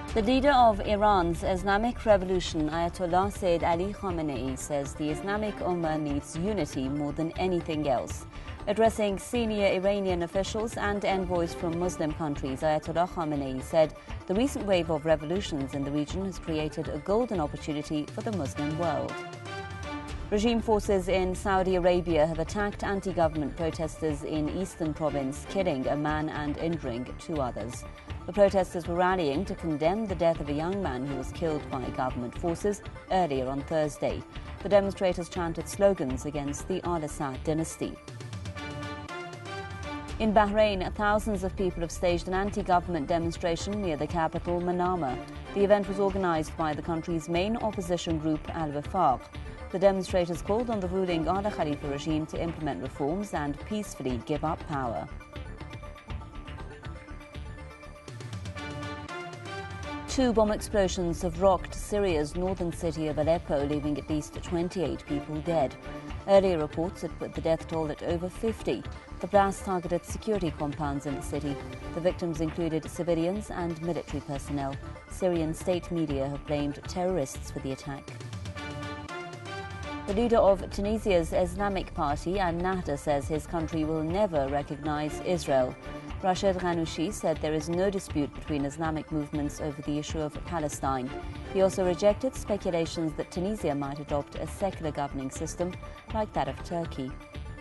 The leader of Iran's Islamic Revolution, Ayatollah Sayyid Ali Khamenei, says the Islamic Ummah needs unity more than anything else. Addressing senior Iranian officials and envoys from Muslim countries, Ayatollah Khamenei said the recent wave of revolutions in the region has created a golden opportunity for the Muslim world. Regime forces in Saudi Arabia have attacked anti-government protesters in Eastern Province, killing a man and injuring two others. The protesters were rallying to condemn the death of a young man who was killed by government forces earlier on Thursday. The demonstrators chanted slogans against the Al-Assad dynasty. In Bahrain, thousands of people have staged an anti-government demonstration near the capital, Manama. The event was organised by the country's main opposition group, Al-Wifaq. The demonstrators called on the ruling Al Khalifa regime to implement reforms and peacefully give up power. Two bomb explosions have rocked Syria's northern city of Aleppo, leaving at least 28 people dead. Earlier reports had put the death toll at over 50. The blast targeted security compounds in the city. The victims included civilians and military personnel. Syrian state media have blamed terrorists for the attack. The leader of Tunisia's Islamic Party, Al-Nahda, says his country will never recognize Israel. Rashid Ghannouchi said there is no dispute between Islamic movements over the issue of Palestine. He also rejected speculations that Tunisia might adopt a secular governing system like that of Turkey.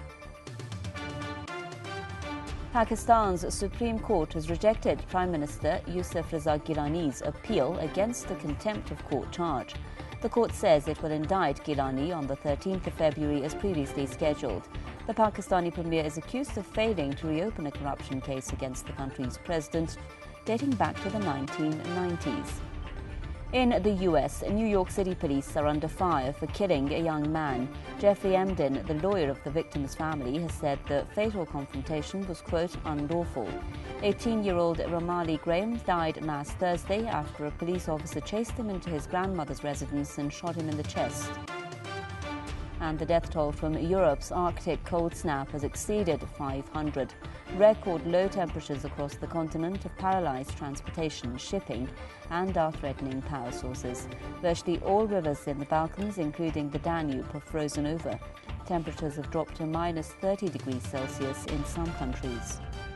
Pakistan's Supreme Court has rejected Prime Minister Yousaf Raza Gilani's appeal against the contempt of court charge. The court says it will indict Gilani on the 13th of February as previously scheduled. The Pakistani premier is accused of failing to reopen a corruption case against the country's president dating back to the 1990s. In the U.S., New York City police are under fire for killing a young man. Jeffrey Emden, the lawyer of the victim's family, has said the fatal confrontation was, quote, unlawful. 18-year-old Ramali Graham died last Thursday after a police officer chased him into his grandmother's residence and shot him in the chest. And the death toll from Europe's Arctic cold snap has exceeded 500. Record low temperatures across the continent have paralysed transportation, shipping and are threatening power sources. Virtually all rivers in the Balkans, including the Danube, have frozen over. Temperatures have dropped to -30 degrees Celsius in some countries.